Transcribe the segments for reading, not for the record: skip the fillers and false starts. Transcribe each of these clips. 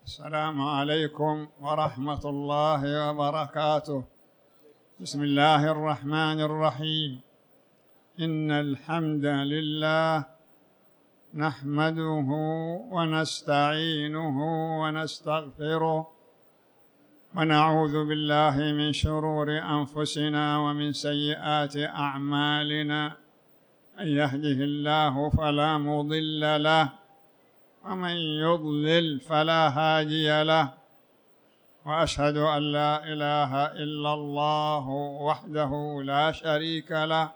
السلام عليكم ورحمة الله وبركاته. بسم الله الرحمن الرحيم. إن الحمد لله نحمده ونستعينه ونستغفره ونعوذ بالله من شرور أنفسنا ومن سيئات أعمالنا. من يهده الله فلا مضل له ومن يضلل فلا هادي له، وأشهد أن لا إله إلا الله وحده لا شريك له،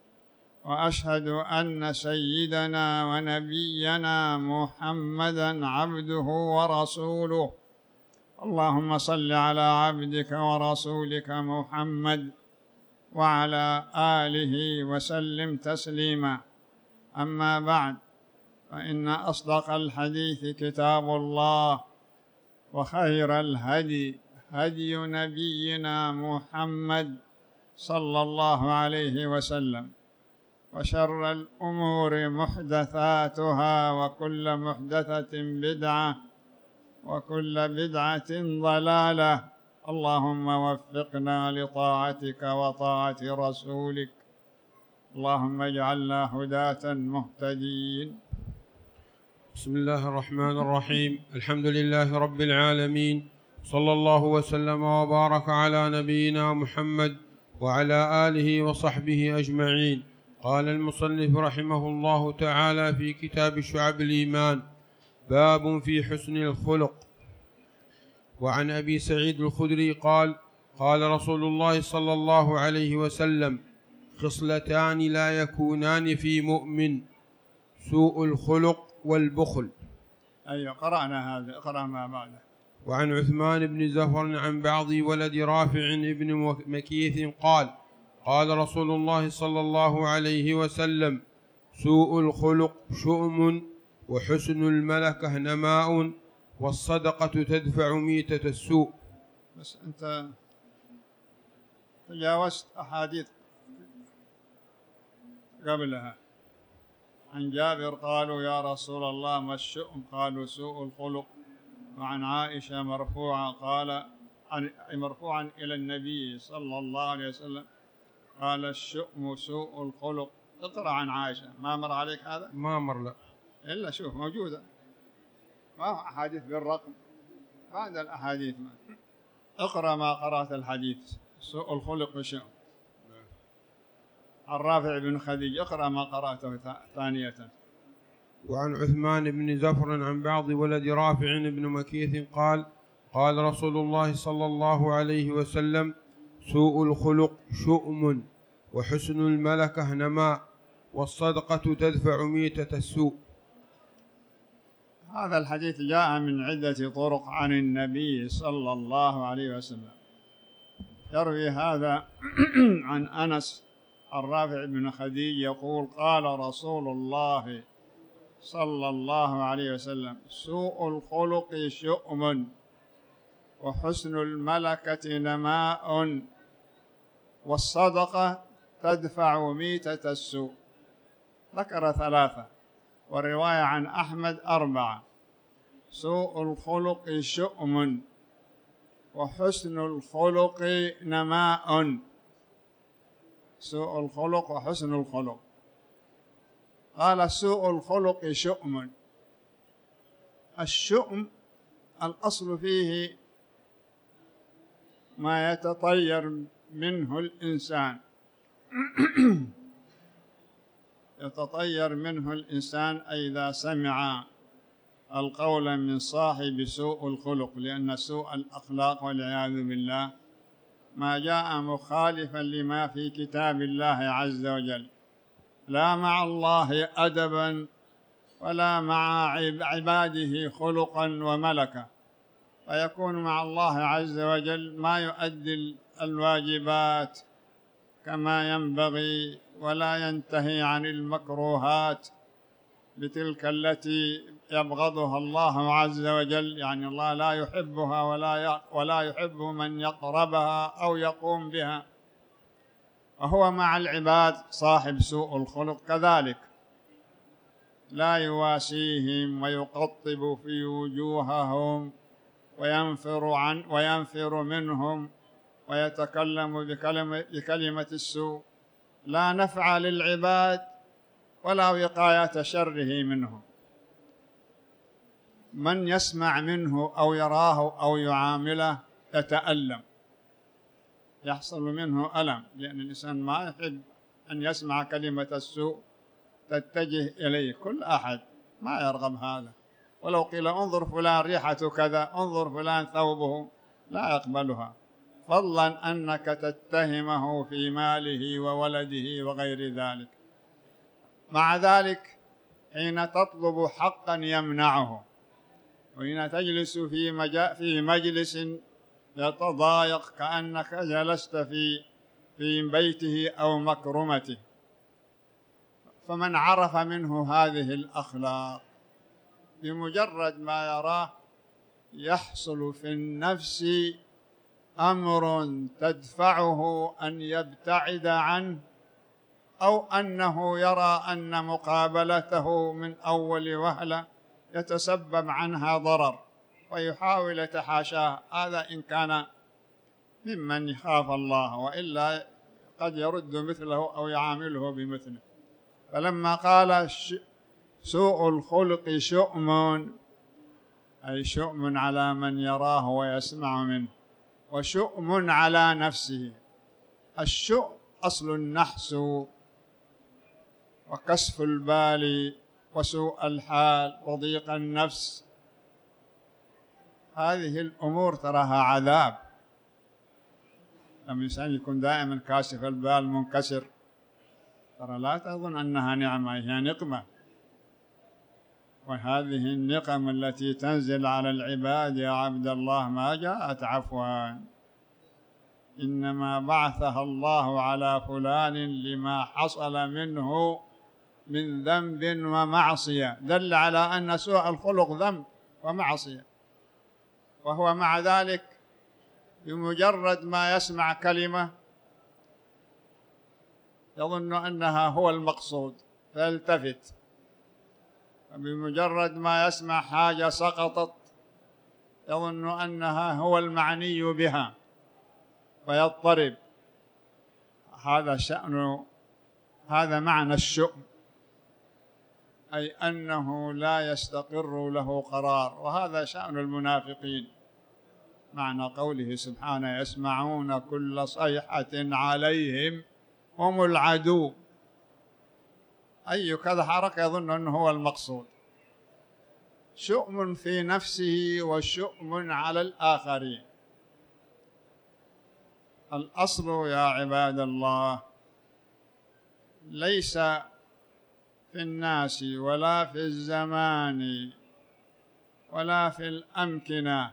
وأشهد أن سيدنا ونبينا محمدًا عبده ورسوله. اللهم صل على عبدك ورسولك محمد وعلى آله وسلم تسليما. أما بعد، فإن أصدق الحديث كتاب الله، وخير الهدي هدي نبينا محمد صلى الله عليه وسلم، وشر الأمور محدثاتها، وكل محدثة بدعة، وكل بدعة ضلالة. اللهم وفقنا لطاعتك وطاعة رسولك، اللهم اجعلنا هداة مهتدين. بسم الله الرحمن الرحيم. الحمد لله رب العالمين، صلى الله وسلم وبارك على نبينا محمد وعلى آله وصحبه أجمعين. قال المصنف رحمه الله تعالى في كتاب شعب الإيمان: باب في حسن الخلق. وعن أبي سعيد الخدري قال: قال رسول الله صلى الله عليه وسلم: خصلتان لا يكونان في مؤمن: سوء الخلق والبخل. أيوة، قرأنا هذا، اقرأ ما بعده. وعن عثمان بن زفر عن بعض ولد رافع بن مكيث قال: قال رسول الله صلى الله عليه وسلم: سوء الخلق شؤم، وحسن الملكة نماء، والصدقة تدفع ميتة السوء. بس أنت تجاوزت أحاديث قبلها. عن جابر قالوا: يا رسول الله ما الشؤم؟ قالوا: سوء الخلق. وعن عائشة مرفوعة مرفوعا إلى النبي صلى الله عليه وسلم قال: الشؤم سوء الخلق. اقرأ عن عائشة. ما مر عليك هذا؟ ما مر، لا. إلا شوف موجودة، ما هو أحاديث بالرقم، بعد الأحاديث ما. اقرأ ما قرأت الحديث. سوء الخلق شؤم. عن رافع بن خديج. اقرأ ما قرأته ثانية. وعن عثمان بن زفر عن بعض ولد رافع بن مكيث قال: قال رسول الله صلى الله عليه وسلم: سوء الخلق شؤم، وحسن الملكة نماء، والصدقة تدفع ميتة السوء. هذا الحديث جاء من عدة طرق عن النبي صلى الله عليه وسلم. يروي هذا عن أنس الرافع بن خديج يقول: قال رسول الله صلى الله عليه وسلم: سوء الخلق شؤم، وحسن الملكة نماء، والصدقة تدفع ميتة السوء. ذكر 3، والرواية عن أحمد 4: سوء الخلق شؤم، وحسن الخلق نماء. سوء الخلق وحسن الخلق. قال: سوء الخلق شؤم. الشؤم الأصل فيه ما يتطير منه الإنسان يتطير منه الإنسان إذا سمع القول من صاحب سوء الخلق، لأن سوء الأخلاق والعياذ بالله ما جاء مخالفا لما في كتاب الله عز وجل، لا مع الله أدبا ولا مع عباده خلقا وملكا، فيكون مع الله عز وجل ما يؤدي الواجبات كما ينبغي، ولا ينتهي عن المكروهات بتلك التي يبغضها الله عز وجل، يعني الله لا يحبها ولا يحب من يقربها أو يقوم بها. وهو مع العباد صاحب سوء الخلق كذلك، لا يواسيهم ويقطب في وجوههم وينفر منهم ويتكلم بكلمة السوء لا نفع للعباد ولا وقاية شره منهم. من يسمع منه أو يراه أو يعامله يتألم، يحصل منه ألم، لأن الإنسان ما يحب أن يسمع كلمة السوء تتجه إليه. كل أحد ما يرغب هذا، ولو قيل انظر فلان ريحته كذا، انظر فلان ثوبه، لا يقبلها، فضلا أنك تتهمه في ماله وولده وغير ذلك. مع ذلك حين تطلب حقا يمنعه، وحين تجلس في مجلس يتضايق كأنك جلست في بيته أو مكرمته، فمن عرف منه هذه الأخلاق بمجرد ما يراه يحصل في النفس أمر تدفعه أن يبتعد عنه، أو أنه يرى أن مقابلته من أول وهلة يتسبب عنها ضرر ويحاول يتحاشاه. هذا إن كان ممن يخاف الله، وإلا قد يرد مثله أو يعامله بمثله. فلما قال سوء الخلق شؤم، أي شؤم على من يراه ويسمع منه، وشؤم على نفسه. الشؤم أصل النحس وكسف البال وسوء الحال وضيق النفس. هذه الأمور تراها عذاب. لما الإنسان يكون دائما كاسف البال منكسر، ترى لا تظن أنها نعمة، هي نقمة. وهذه النقم التي تنزل على العباد يا عبد الله ما جاءت عفوا، إنما بعثها الله على فلان لما حصل منه من ذنب ومعصية. دل على أن سوء الخلق ذنب ومعصية، وهو مع ذلك بمجرد ما يسمع كلمة يظن أنها هو المقصود فيلتفت، وبمجرد ما يسمع حاجة سقطت يظن أنها هو المعني بها فيضطرب. هذا معنى الشؤم، أي أنه لا يستقر له قرار. وهذا شأن المنافقين، معنى قوله سبحانه يسمعون كل صيحة عليهم هم العدو. أي كذا حركة يظن أنه هو المقصود. شؤم في نفسه وشؤم على الآخرين. الأصل يا عباد الله ليس في الناس ولا في الزمان ولا في الأمكنة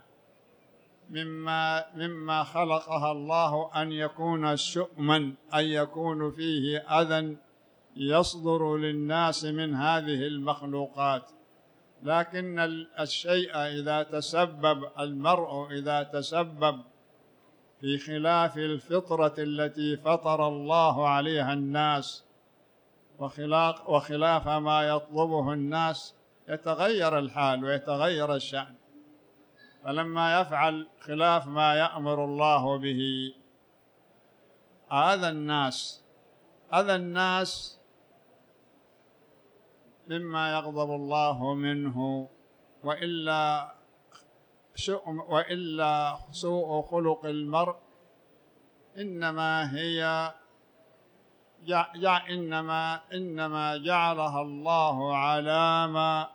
مما خلقها الله أن يكون شؤما، أن يكون فيه أذى يصدر للناس من هذه المخلوقات. لكن الشيء المرء إذا تسبب في خلاف الفطرة التي فطر الله عليها الناس وخلاف ما يطلبه الناس يتغير الحال ويتغير الشأن. فلما يفعل خلاف ما يأمر الله به أذى الناس مما يغضب الله منه، وإلا سوء خلق المرء إنما جعلها الله علامة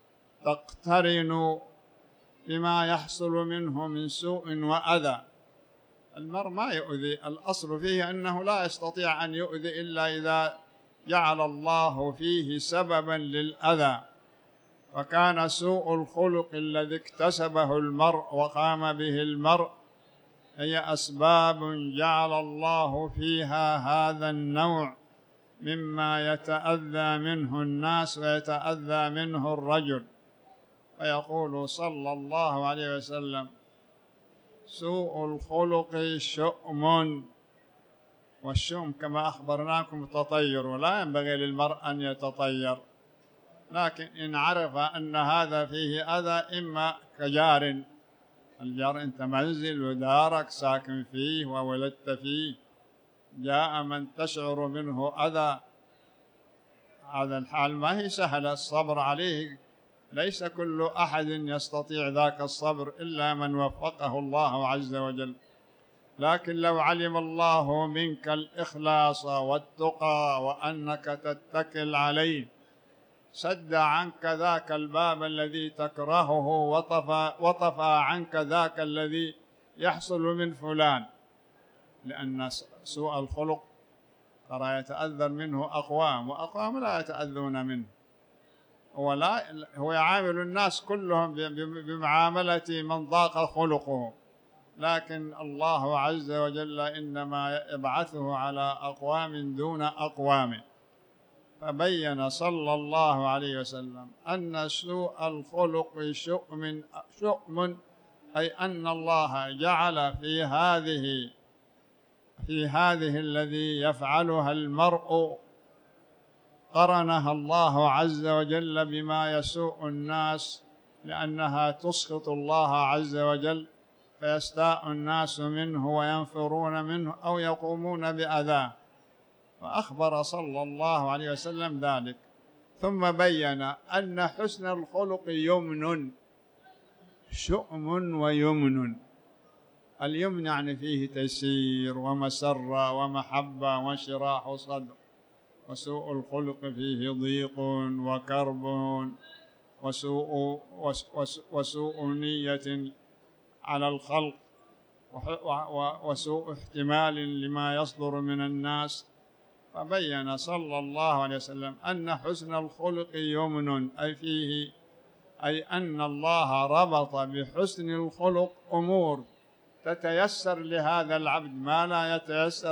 تقترن بما يحصل منه من سوء وأذى. المرء ما يؤذي، الأصل فيه أنه لا يستطيع أن يؤذي إلا إذا جعل الله فيه سببا للأذى. وكان سوء الخلق الذي اكتسبه المرء وقام به المرء هي أسباب جعل الله فيها هذا النوع مما يتأذى منه الناس ويتأذى منه الرجل. ويقول صلى الله عليه وسلم سوء الخلق شؤم، والشؤم كما أخبرناكم تطير، ولا ينبغي للمرء أن يتطير. لكن إن عرف أن هذا فيه أذى، إما كجار الجار أنت منزل ودارك ساكن فيه وولدت فيه، جاء من تشعر منه أذى، هذا الحال ما هي سهلة الصبر عليه، ليس كل أحد يستطيع ذاك الصبر إلا من وفقه الله عز وجل. لكن لو علم الله منك الإخلاص والتقى وأنك تتكل عليه سد عنك ذاك الباب الذي تكرهه وطفى عنك ذاك الذي يحصل من فلان، لأن سوء الخلق ترى يتأذر منه أقوام وأقوام لا يتأذون منه، هو يعامل الناس كلهم بمعاملة من ضاق خلقه، لكن الله عز وجل إنما يبعثه على أقوام دون أقوام. فبين صلى الله عليه وسلم أن سوء الخلق شؤم، أي أن الله جعل في هذه الذي يفعلها المرء قرنها الله عز وجل بما يسوء الناس، لأنها تسخط الله عز وجل فيستاء الناس منه وينفرون منه أو يقومون بأذاه، فأخبر صلى الله عليه وسلم ذلك. ثم بين أن حسن الخلق يمن، شؤم ويمن. اليمن يعني فيه تيسير ومسرة ومحبة وانشراح صدر، وسوء الخلق فيه ضيق وكرب وسوء نية على الخلق وسوء احتمال لما يصدر من الناس. فبين صلى الله عليه وسلم أن حسن الخلق يمن، أي أن الله ربط بحسن الخلق أمور تتيسر لهذا العبد ما لا يتيسر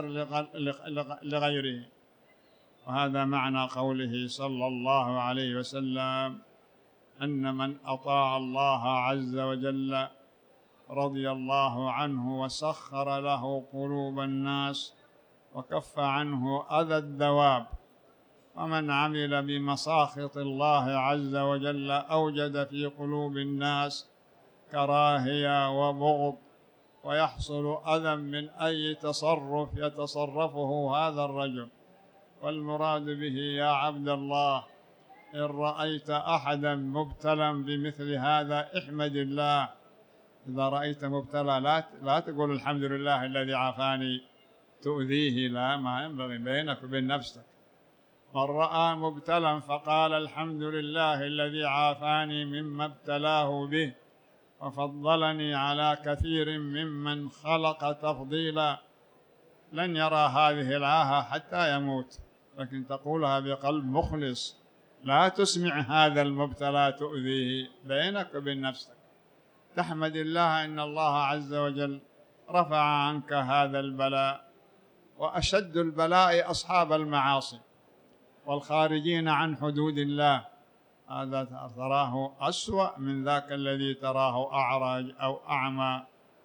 لغيره. وهذا معنى قوله صلى الله عليه وسلم أن من أطاع الله عز وجل رضي الله عنه وسخر له قلوب الناس وكف عنه أذى الدواب، ومن عمل بمساخط الله عز وجل أوجد في قلوب الناس كراهية وبغض، ويحصل أذى من أي تصرف يتصرفه هذا الرجل. والمراد به يا عبد الله إن رأيت أحدا مبتلا بمثل هذا احمد الله. إذا رأيت مبتلى لا تقول الحمد لله الذي عافاني تؤذيه، لا، ما ينبغي، بينك وبين نفسك. من رأى مبتلا فقال الحمد لله الذي عافاني مما ابتلاه به وفضلني على كثير ممن خلق تفضيلا، لن يرى هذه العاهة حتى يموت، لكن تقولها بقلب مخلص، لا تسمع هذا المبتلى تؤذيه، بينك وبين نفسك. تحمد الله إن الله عز وجل رفع عنك هذا البلاء. وأشد البلاء أصحاب المعاصي والخارجين عن حدود الله، هذا تراه أسوأ من ذاك الذي تراه أعرج أو أعمى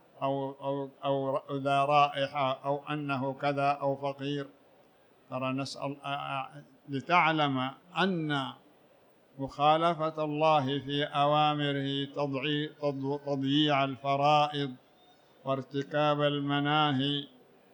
أو ذا رائحة أو أنه كذا أو فقير. ترى نسأل لتعلم أن مخالفة الله في أوامره تضييع الفرائض وارتكاب المناهي،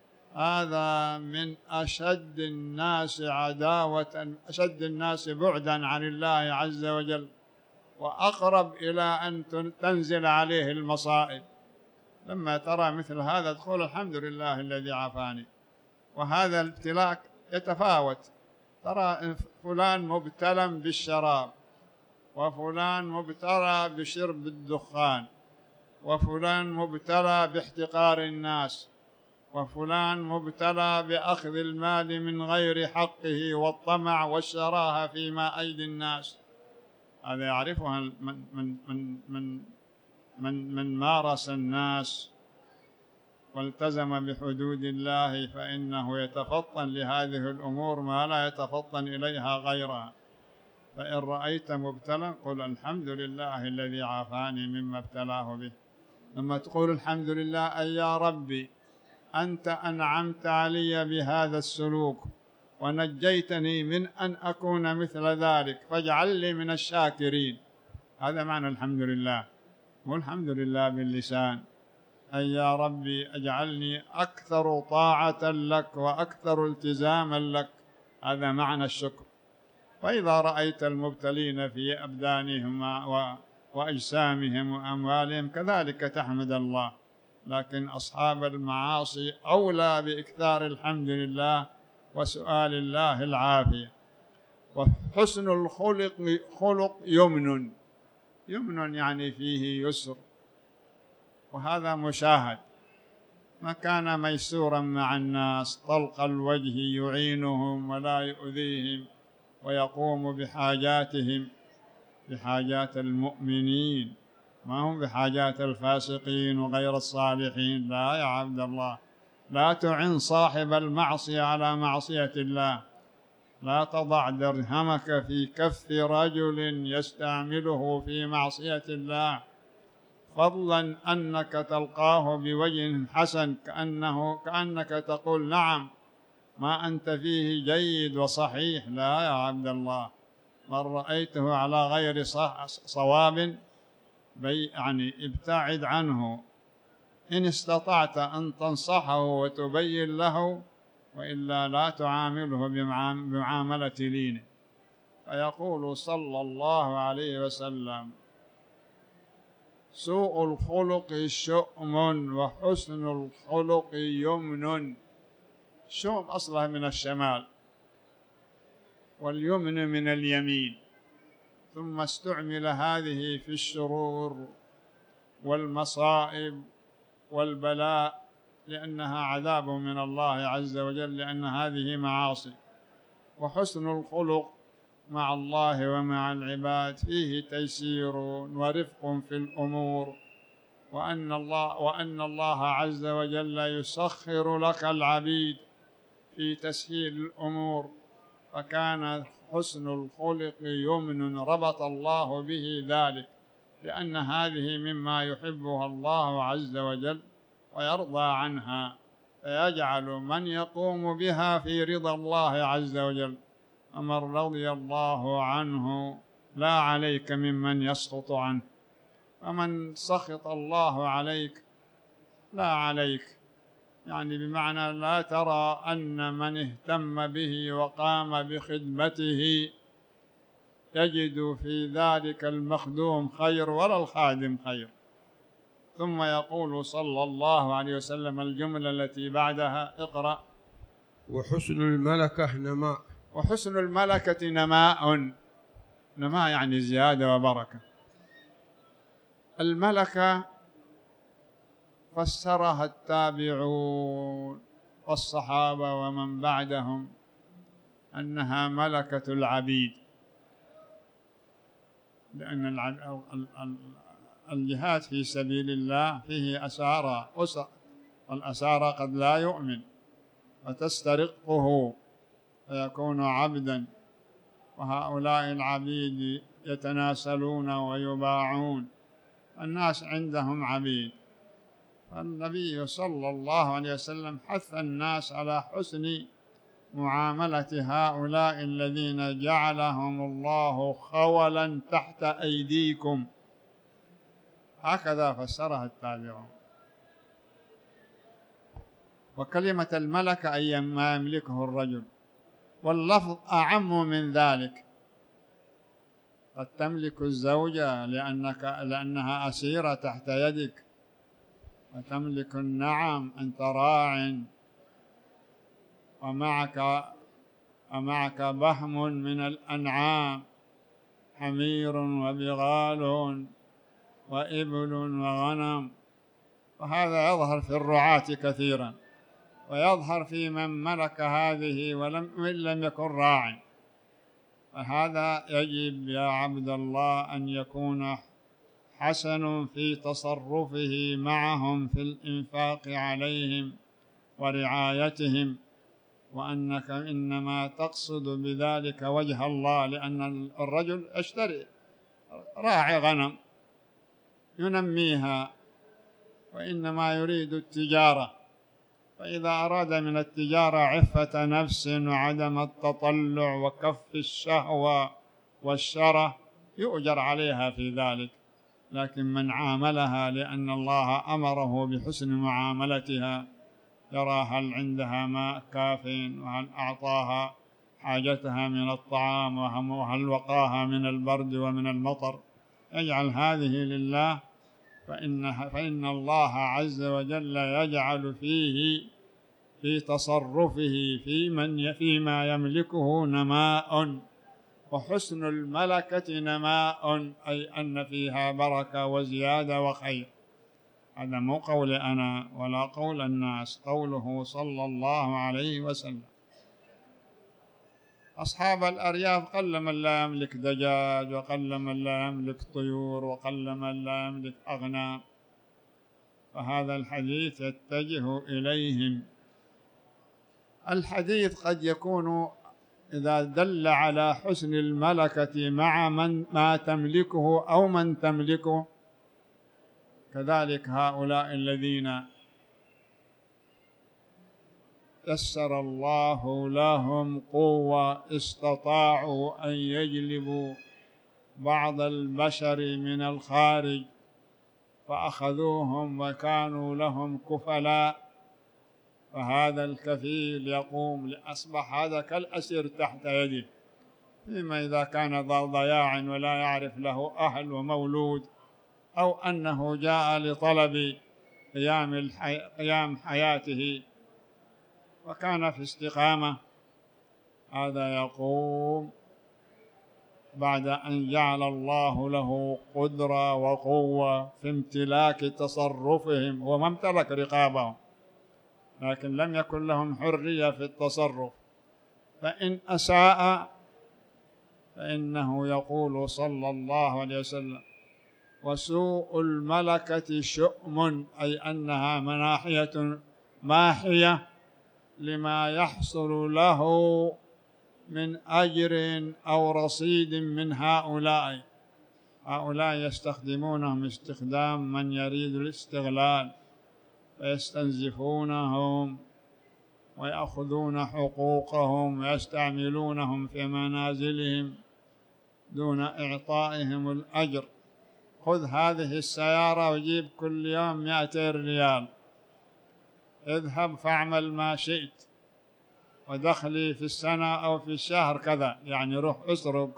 هذا من أشد الناس عداوة، أشد الناس بعدا عن الله عز وجل، وأقرب إلى أن تنزل عليه المصائب. لما ترى مثل هذا تقول الحمد لله الذي عافاني. وهذا الابتلاء يتفاوت، ترى فلان مبتلى بالشراب، وفلان مبتلى بشرب الدخان، وفلان مبتلى باحتقار الناس، وفلان مبتلى بأخذ المال من غير حقه والطمع والشراهة فيما أيدي الناس. هذا يعرفها من مارس الناس والتزم بحدود الله، فإنه يتفطن لهذه الأمور ما لا يتفطن إليها غيرها. فإن رأيت مبتلا قل الحمد لله الذي عافاني مما ابتلاه به. لما تقول الحمد لله أي يا ربي أنت أنعمت علي بهذا السلوك ونجيتني من أن أكون مثل ذلك فاجعل لي من الشاكرين، هذا معنى الحمد لله. والحمد لله باللسان، أي يا ربي أجعلني أكثر طاعة لك وأكثر التزاما لك، هذا معنى الشكر. وإذا رأيت المبتلين في أبدانهم وأجسامهم وأموالهم كذلك تحمد الله، لكن أصحاب المعاصي أولى بإكثار الحمد لله وسؤال الله العافية. وحسن الخلق خلق يمن، يمن يعني فيه يسر، وهذا مشاهد. ما كان ميسورا مع الناس، طلق الوجه يعينهم ولا يؤذيهم ويقوم بحاجاتهم، بحاجات المؤمنين، ما هم بحاجات الفاسقين وغير الصالحين. لا يا عبد الله، لا تعن صاحب المعصية على معصية الله، لا تضع درهمك في كف رجل يستعمله في معصية الله، فضلا أنك تلقاه بوجه حسن كأنك تقول نعم ما أنت فيه جيد وصحيح. لا يا عبد الله، من رأيته على غير صواب يعني ابتعد عنه، إن استطعت أن تنصحه وتبين له، وإلا لا تعامله بمعاملة لين. فيقول صلى الله عليه وسلم: سوء الخلق شؤم وحسن الخلق يمن. شؤم أصلها من الشمال، واليمن من اليمين، ثم استعمل هذه في الشرور والمصائب والبلاء، لأنها عذاب من الله عز وجل، لأن هذه معاصي. وحسن الخلق مع الله ومع العباد فيه تيسير ورفق في الأمور، وأن الله عز وجل يسخر لك العبيد في تسهيل الأمور. فكان حسن الخلق يمن ربط الله به ذلك، لأن هذه مما يحبها الله عز وجل ويرضى عنها، فيجعل من يقوم بها في رضا الله عز وجل. ومن رضي الله عنه لا عليك ممن يسخط عنه، ومن سخط الله عليك لا عليك، يعني بمعنى لا ترى أن من اهتم به وقام بخدمته يجد في ذلك المخدوم خير ولا الخادم خير. ثم يقول صلى الله عليه وسلم الجملة التي بعدها: اقرأ. وحسن الملكة نماء. وحسن الملكة نماء، نماء يعني زيادة وبركة. الملكة فسرها التابعون والصحابة ومن بعدهم أنها ملكة العبيد، لأن الجهاد في سبيل الله فيه أسارى، والأسارى قد لا يؤمن فتسترقه فيكون عبدا، وهؤلاء العبيد يتناسلون ويباعون، الناس عندهم عبيد. فالنبي صلى الله عليه وسلم حث الناس على حسن معاملة هؤلاء الذين جعلهم الله خولا تحت أيديكم، هكذا فسرها التابعون. وكلمة الملكة أي ما يملكه الرجل، واللفظ أعم من ذلك، قد تملك الزوجة لأنها أسيرة تحت يدك، وتملك النعم، أنت راع ومعك بهم من الأنعام، حمير وبغال وإبل وغنم، وهذا يظهر في الرعاة كثيرا، ويظهر في من ملك هذه وإن لم يكن راع. فهذا يجب يا عبد الله أن يكون حسن في تصرفه معهم في الإنفاق عليهم ورعايتهم، وأنك إنما تقصد بذلك وجه الله، لأن الرجل يشتري راعي غنم ينميها وإنما يريد التجارة، فإذا أراد من التجارة عفة نفس وعدم التطلع وكف الشهوة والشره يؤجر عليها في ذلك. لكن من عاملها لأن الله أمره بحسن معاملتها يرى هل عندها ماء كافٍ، وهل أعطاها حاجتها من الطعام، وهل وقاها من البرد ومن المطر، يجعل هذه لله، فإن الله عز وجل يجعل فيه في تصرفه فيما يملكه نماء، وحسن الملكة نماء، أي أن فيها بركة وزيادة وخير. هذا مو قول أنا ولا قول الناس، قوله صلى الله عليه وسلم. أصحاب الأرياف قل من لا يملك دجاج، وقل من لا يملك طيور، وقل من لا يملك أغنام، فهذا الحديث يتجه إليهم. الحديث قد يكون إذا دل على حسن الملكة مع ما تملكه أو من تملكه، كذلك هؤلاء الذين يسر الله لهم قوة استطاعوا أن يجلبوا بعض البشر من الخارج فأخذوهم وكانوا لهم كفلاء، فهذا الكفيل يقوم لأصبح هذا كالأسير تحت يده، فيما إذا كان ذا ضياع ولا يعرف له أهل ومولود، أو أنه جاء لطلب قيام حياته وكان في استقامة، هذا يقوم بعد أن جعل الله له قدرة وقوة في امتلاك تصرفهم، وما امتلك رقابهم لكن لم يكن لهم حرية في التصرف، فإن أساء فإنه يقول صلى الله عليه وسلم: وسوء الملكة شؤم، أي أنها مناحية ماحية لما يحصل له من أجر أو رصيد من هؤلاء يستخدمونهم استخدام من يريد الاستغلال، فيستنزفونهم ويأخذون حقوقهم ويستعملونهم في منازلهم دون إعطائهم الأجر. خذ هذه السيارة وجيب كل يوم 200 ريال، اذهب فاعمل ما شئت، ودخلي في السنة أو في الشهر كذا، يعني روح اسرق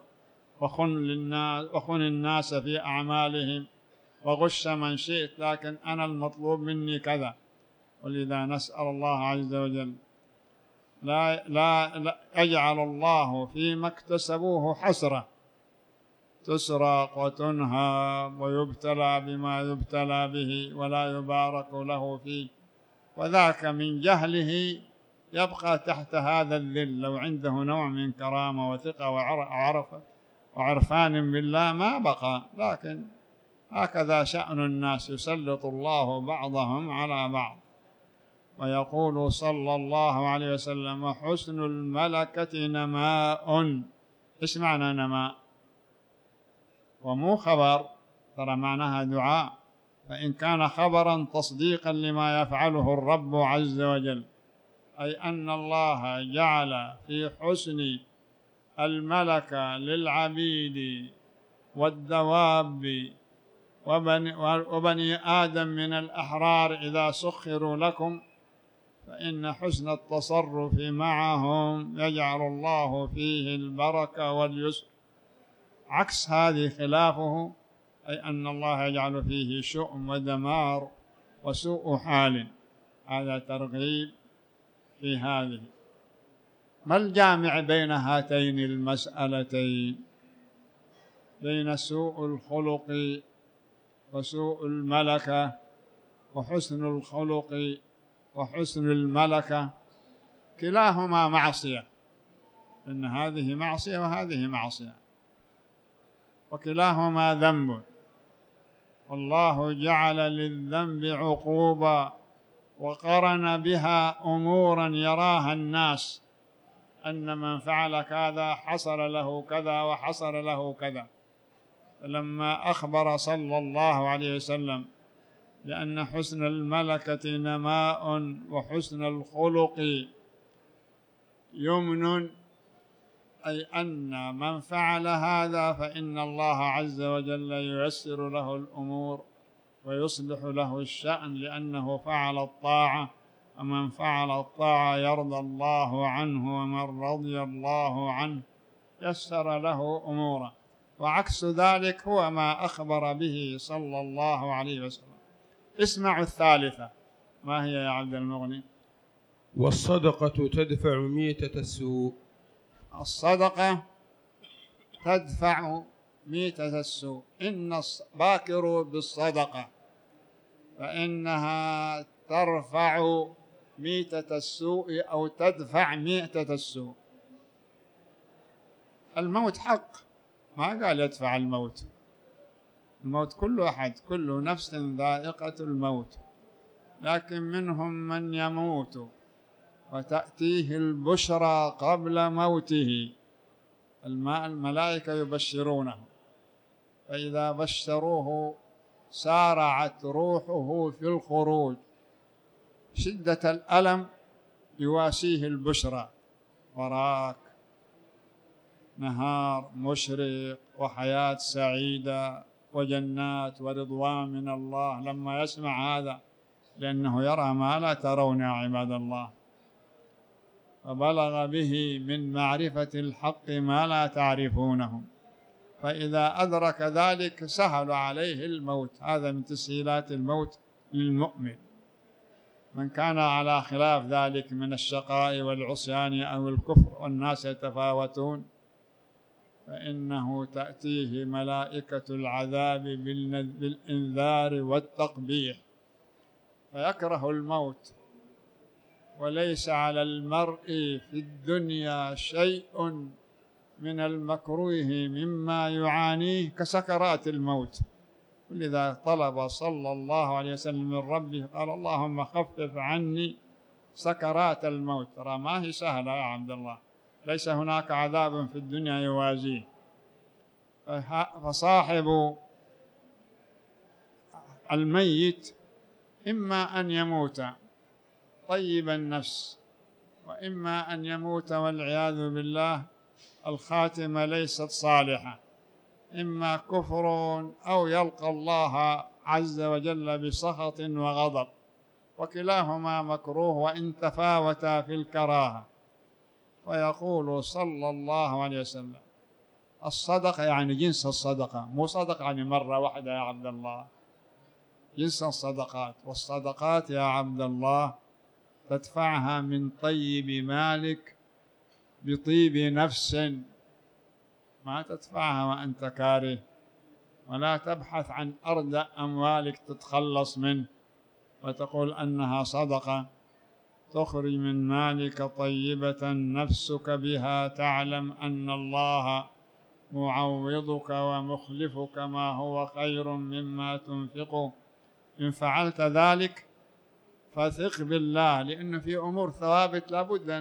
وخن الناس في أعمالهم وغش من شئت، لكن أنا المطلوب مني كذا. ولذا نسأل الله عز وجل لا يجعل الله فيما اكتسبوه حسرة، تسرق وتنهب ويبتلى بما يبتلى به ولا يبارك له فيه، وذاك من جهله يبقى تحت هذا الذل. لو عنده نوع من كرامة وثقة وعرفان بالله ما بقى، لكن هكذا شأن الناس، يسلط الله بعضهم على بعض. ويقول صلى الله عليه وسلم: وحسن الملكة نماء. إيش معنى نماء؟ ومو خبر، ترى معناها دعاء، فإن كان خبرا تصديقا لما يفعله الرب عز وجل، أي أن الله جعل في حسن الملكة للعبيد والدواب وبني آدم من الأحرار إذا سخروا لكم، فإن حسن التصرف معهم يجعل الله فيه البركة واليسر. عكس هذه خلافه، أي أن الله يجعل فيه شؤم ودمار وسوء حال. هذا ترغيب في هذه. ما الجامع بين هاتين المسألتين، بين سوء الخلق وسوء الملكة وحسن الخلق وحسن الملكة؟ كلاهما معصية، إن هذه معصية وهذه معصية، وكلاهما ذنب، والله جعل للذنب عقوبة وقرن بها أمورا يراها الناس، أن من فعل كذا حصل له كذا وحصل له كذا. فلما أخبر صلى الله عليه وسلم لأن حسن الملكة نماء وحسن الخلق يمن، أي أن من فعل هذا فإن الله عز وجل ييسر له الأمور ويصلح له الشأن، لأنه فعل الطاعة، ومن فعل الطاعة يرضى الله عنه، ومن رضي الله عنه يسر له أموره. وعكس ذلك هو ما أخبر به صلى الله عليه وسلم. اسمعوا الثالثة، ما هي يا عبد المغني؟ والصدقة تدفع ميتة السوء. الصدقة تدفع ميتة السوء. باكروا بالصدقة فإنها ترفع ميتة السوء أو تدفع ميتة السوء. الموت حق، ما قال يدفع الموت. الموت كل أحد، كل نفس ذائقة الموت، لكن منهم من يموت وتأتيه البشرى قبل موته. الملائكة يبشرونه، فإذا بشروه سارعت روحه في الخروج. شدة الألم يواسيه البشرى، وراك نهار مشرق وحياة سعيدة وجنات ورضوان من الله لما يسمع هذا، لأنه يرى ما لا ترون يا عباد الله، فبلغ به من معرفة الحق ما لا تعرفونه، فإذا أدرك ذلك سهل عليه الموت. هذا من تسهيلات الموت للمؤمن. من كان على خلاف ذلك من الشقاء والعصيان أو الكفر والناس يتفاوتون، فإنه تأتيه ملائكة العذاب بالإنذار والتقبيح فيكره الموت. وليس على المرء في الدنيا شيء من المكروه مما يعانيه كسكرات الموت. ولذا طلب صلى الله عليه وسلم من ربه، قال اللهم خفف عني سكرات الموت. ترى ما هي سهلة يا عبد الله، ليس هناك عذاب في الدنيا يوازيه. فصاحب الميت إما أن يموت طيب النفس، وإما أن يموت والعياذ بالله الخاتمة ليست صالحة، إما كفر أو يلقى الله عز وجل بسخط وغضب، وكلاهما مكروه وإن تفاوتا في الكراهة. فيقول صلى الله عليه وسلم الصدقة يعني جنس الصدقة، مو صدقة يعني مرة واحدة يا عبد الله، جنس الصدقات. والصدقات يا عبد الله تدفعها من طيب مالك بطيب نفس، ما تدفعها وأنت كاره، ولا تبحث عن أردأ أموالك تتخلص منه وتقول أنها صدقة. تخرج من مالك طيبة نفسك بها تعلم أن الله معوضك ومخلفك ما هو خير مما تنفقه. إن فعلت ذلك فثق بالله، لأن في أمور ثوابت لابد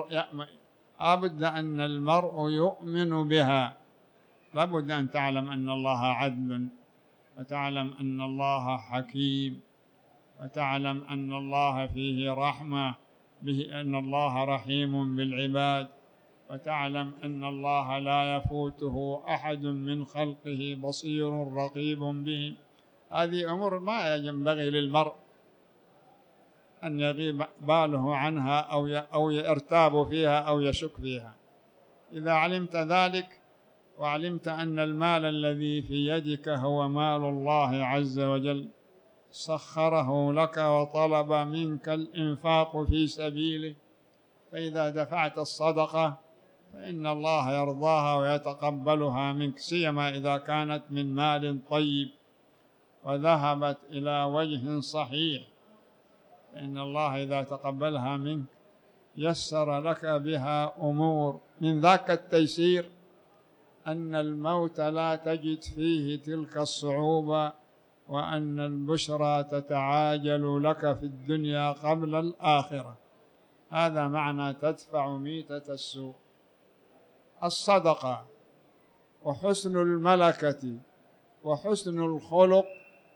أن المرء يؤمن بها. لابد أن تعلم أن الله عدل، وتعلم أن الله حكيم، وتعلم أن الله فيه رحمة، به أن الله رحيم بالعباد، وتعلم أن الله لا يفوته أحد من خلقه بصير رقيب به. هذه أمور ما ينبغي للمرء أن يغيب باله عنها أو يرتاب فيها أو يشك فيها. إذا علمت ذلك وعلمت أن المال الذي في يدك هو مال الله عز وجل سخره لك وطلب منك الإنفاق في سبيله، فإذا دفعت الصدقة فإن الله يرضاها ويتقبلها منك، سيما إذا كانت من مال طيب وذهبت إلى وجه صحيح، فإن الله إذا تقبلها منك يسر لك بها أمور. من ذاك التيسير أن الموت لا تجد فيه تلك الصعوبة، وأن البشرى تتعاجل لك في الدنيا قبل الآخرة. هذا معنى تدفع ميتة السوء. الصدقة وحسن الملكة وحسن الخلق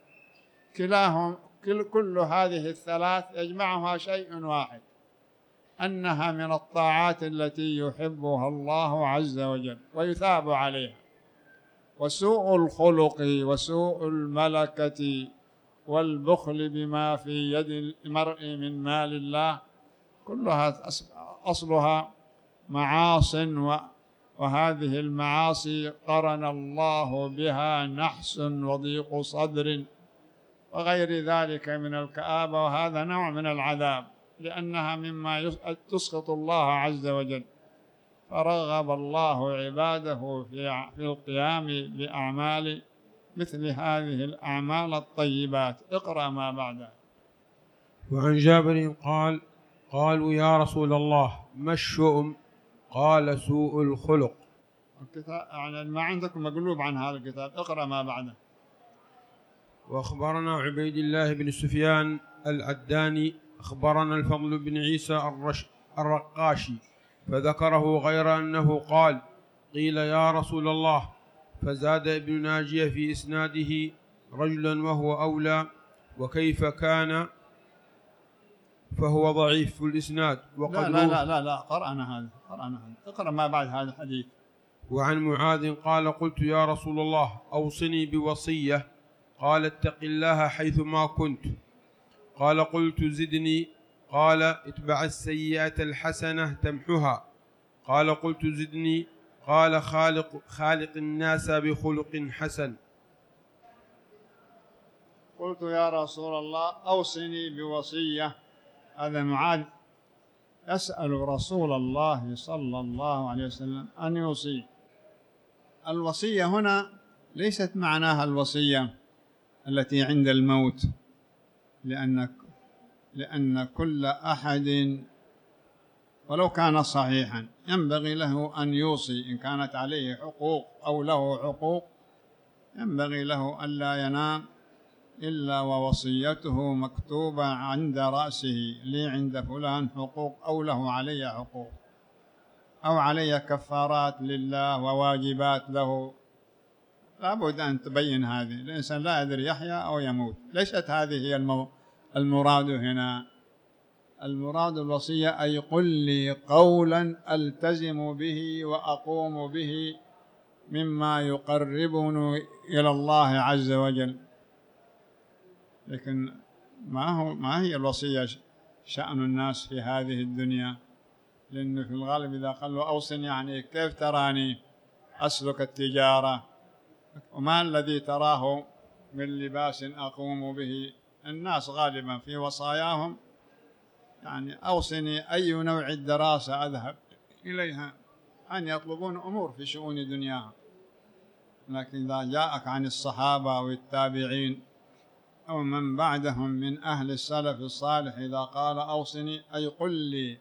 كل هذه الثلاث يجمعها شيء واحد، أنها من الطاعات التي يحبها الله عز وجل ويثاب عليها. وسوء الخلق وسوء الملكة والبخل بما في يد المرء من مال الله كلها أصلها معاصٍ، وهذه المعاصي قرن الله بها نحس وضيق صدر وغير ذلك من الكآبة، وهذا نوع من العذاب لأنها مما تسخط الله عز وجل. فرغب الله عباده في القيام بأعمال مثل هذه الأعمال الطيبات. اقرأ ما بعدها. وعن جابر قال: قالوا يا رسول الله ما الشؤم؟ قال: سوء الخلق. الكتاب يعني ما عندكم مقلوب عن هذا الكتاب، اقرأ ما بعده. وأخبرنا عبيد الله بن سفيان العداني أخبرنا الفضل بن عيسى الرقاشي فذكره، غير أنه قال: قيل يا رسول الله، فزاد ابن ناجية في إسناده رجلا وهو أولى، وكيف كان فهو ضعيف في الإسناد. لا لا لا لا, لا. قرأنا هذا. اقرأ ما بعد هذا الحديث. وعن معاذ قال: قلت يا رسول الله أوصني بوصية. قال: اتق الله حيثما كنت. قال: قلت زدني. قال: اتبع السيئة الحسنة تمحها. قال: قلت زدني. قال: خالق الناس بخلق حسن. قلت يا رسول الله أوصني بوصية. هذا معاذ يسأل رسول الله صلى الله عليه وسلم أن يوصي. الوصية هنا ليست معناها الوصية التي عند الموت، لأن كل أحد ولو كان صحيحا ينبغي له أن يوصي إن كانت عليه حقوق أو له حقوق، ينبغي له ألا ينام إلا ووصيته مكتوبة عند رأسه: لي عند فلان حقوق، أو له علي حقوق، أو علي كفارات لله وواجبات له. لابد أن تبين هذه. الإنسان لا يدري يحيا أو يموت. ليست هذه هي المراد هنا. المراد الوصية أي قل لي قولا ألتزم به وأقوم به مما يقربني إلى الله عز وجل. لكن ما هي الوصية شأن الناس في هذه الدنيا، لأنه في الغالب إذا قالوا أوصني يعني كيف تراني أسلك التجارة، وما الذي تراه من لباس أقوم به. الناس غالبا في وصاياهم يعني أوصني أي نوع الدراسة أذهب إليها، أن يطلبون أمور في شؤون دنياهم. لكن إذا جاءك عن الصحابة والتابعين أو من بعدهم من أهل السلف الصالح، إذا قال أوصني أي قل لي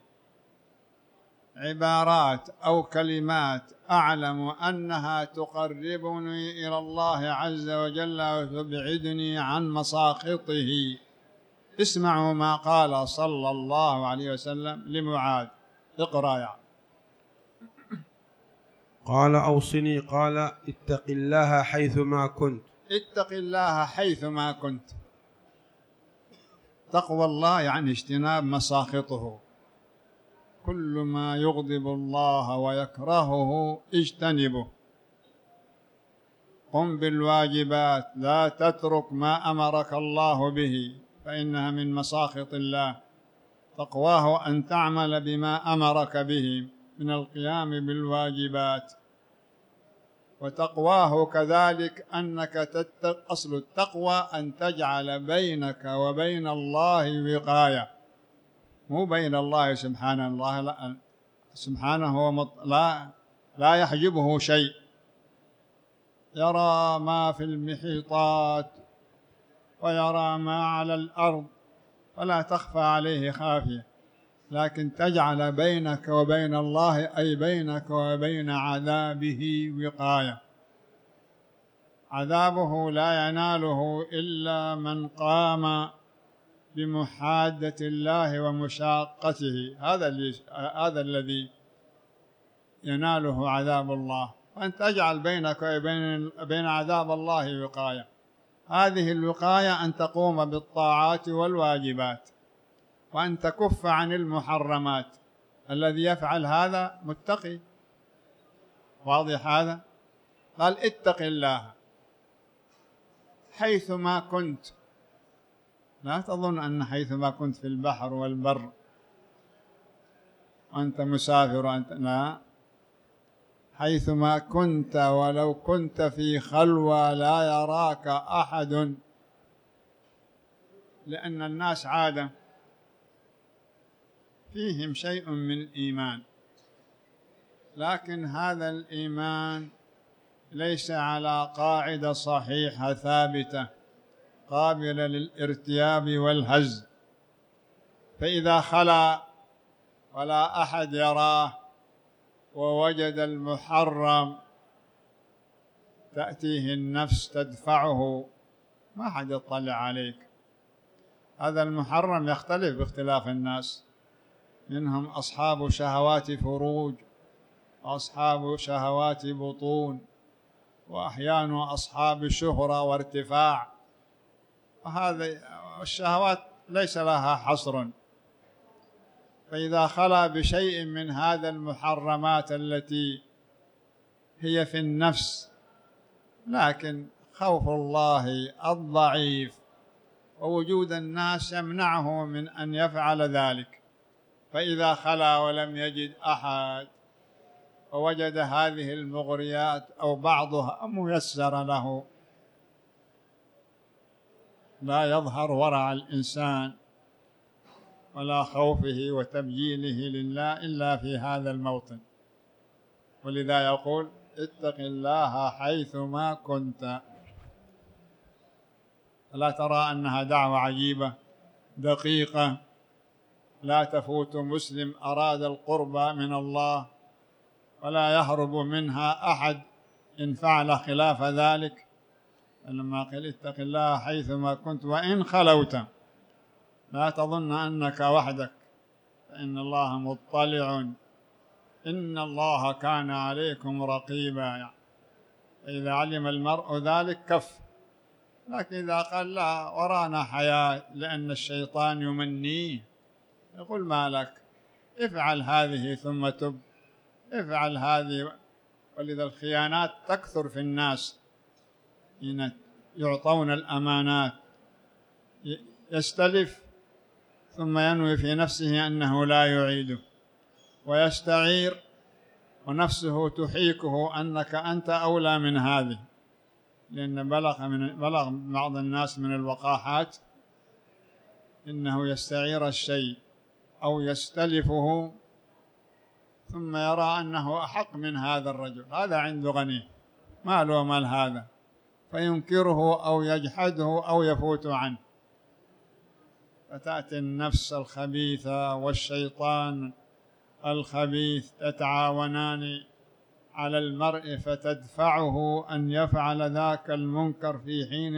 عبارات أو كلمات أعلم أنها تقربني إلى الله عز وجل وتبعدني عن مساخطه. اسمعوا ما قال صلى الله عليه وسلم لمعاذ. اقرأ يعني. قال: أوصني. قال: اتق الله حيثما كنت. اتق الله حيثما كنت. تقوى الله يعني اجتناب مساخطه. كل ما يغضب الله ويكرهه اجتنبه. قم بالواجبات، لا تترك ما أمرك الله به فإنها من مساخط الله. تقواه أن تعمل بما أمرك به من القيام بالواجبات، وتقواه كذلك أنك أصل التقوى أن تجعل بينك وبين الله وقاية، مو بين الله سبحانه. الله لا سبحانه هو لا يحجبه شيء، يرى ما في المحيطات ويرى ما على الأرض ولا تخفى عليه خافية. لكن تجعل بينك وبين الله أي بينك وبين عذابه وقاية. عذابه لا يناله إلا من قام بمحادة الله ومشاقته، هذا الذي يناله عذاب الله. وأن تجعل بينك وبين عذاب الله وقاية. هذه الوقاية أن تقوم بالطاعات والواجبات، وأن تكف عن المحرمات. الذي يفعل هذا متقي. واضح هذا؟ قال اتق الله حيثما كنت. لا تظن أن حيثما كنت في البحر والبر وأنت مسافر وأنت لا، حيثما كنت ولو كنت في خلوة لا يراك أحد، لأن الناس عادة فيهم شيء من الإيمان، لكن هذا الإيمان ليس على قاعدة صحيحة ثابتة قابلة للارتياب والهز، فإذا خلا ولا أحد يراه ووجد المحرم تأتيه النفس تدفعه، ما حد يطلع عليك. هذا المحرم يختلف باختلاف الناس، منهم أصحاب شهوات فروج وأصحاب شهوات بطون وأحيانا أصحاب شهرة وارتفاع، وهذه الشهوات ليس لها حصر. فإذا خلا بشيء من هذا المحرمات التي هي في النفس، لكن خوف الله الضعيف ووجود الناس يمنعه من أن يفعل ذلك، فإذا خلا ولم يجد أحد ووجد هذه المغريات أو بعضها ميسر له، لا يظهر ورع الإنسان ولا خوفه وتبجيله لله إلا في هذا الموطن. ولذا يقول اتق الله حيثما كنت. ألا ترى أنها دعوة عجيبة دقيقة لا تفوت مسلم أراد القربى من الله ولا يهرب منها أحد إن فعل خلاف ذلك. لما قال اتق الله حيثما كنت وإن خلوت، لا تظن أنك وحدك، فإن الله مطلع، إن الله كان عليكم رقيبا. إذا علم المرء ذلك كف، لكن إذا قال لا ورانا حياة لأن الشيطان يمنيه، يقول ما لك، افعل هذه ثم تب، افعل هذه. ولذا الخيانات تكثر في الناس حين يعطون الأمانات، يستلف ثم ينوي في نفسه أنه لا يعيده، ويستعير ونفسه تحيكه أنك أنت أولى من هذه، لأن بلغ بعض الناس من الوقاحات إنه يستعير الشيء أو يستلفه ثم يرى أنه أحق من هذا الرجل، هذا عنده غني ما له مال هذا، فينكره أو يجحده أو يفوت عنه. فتأتي النفس الخبيثة والشيطان الخبيث يتعاونان على المرء فتدفعه أن يفعل ذاك المنكر في حين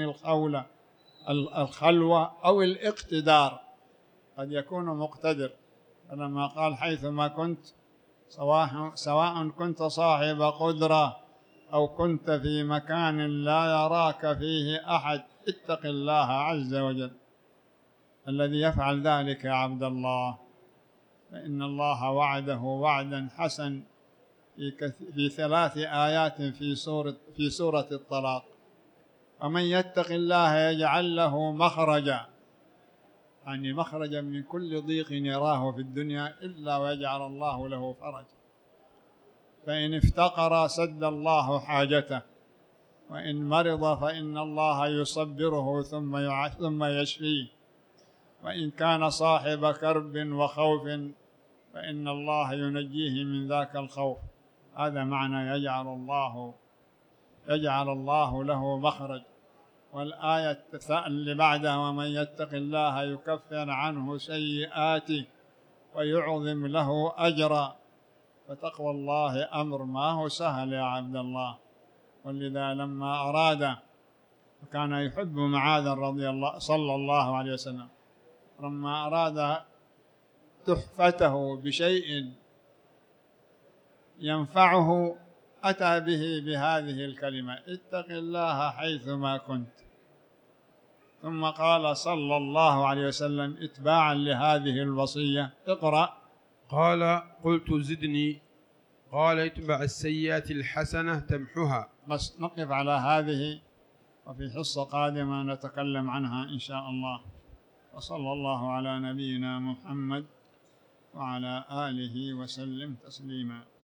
الخلوة أو الاقتدار. قد يكون مقتدر، فلما قال حيثما كنت سواء كنت صاحب قدرة أو كنت في مكان لا يراك فيه أحد، اتق الله عز وجل. الذي يفعل ذلك يا عبد الله فإن الله وعده وعدا حسن في 3 آيات في سورة الطلاق: ومن يتق الله يجعل له مخرجا، يعني مخرجا من كل ضيق يراه في الدنيا إلا ويجعل الله له فرجا، فإن افتقر سد الله حاجته، وإن مرض فإن الله يصبره ثم يشفيه، وإن كان صاحب كرب وخوف فإن الله ينجيه من ذاك الخوف. هذا معنى يجعل الله له مخرج. والآية اللي بعدها: ومن يتق الله يكفر عنه سيئاته ويعظم له أجرا. فتقوى الله أمر ما هو سهل يا عبد الله. ولذا لما أراد، وكان يحب معاذ صلى الله عليه وسلم، لما أراد تحفته بشيء ينفعه أتى به بهذه الكلمة: اتق الله حيثما كنت. ثم قال صلى الله عليه وسلم اتباعا لهذه الوصية: اقرأ قال قلت زدني. قال اتبع السيئات الحسنة تمحها. بس نقف على هذه، وفي حصة قادمة نتكلم عنها إن شاء الله. وصلى الله على نبينا محمد وعلى آله وسلم تسليما.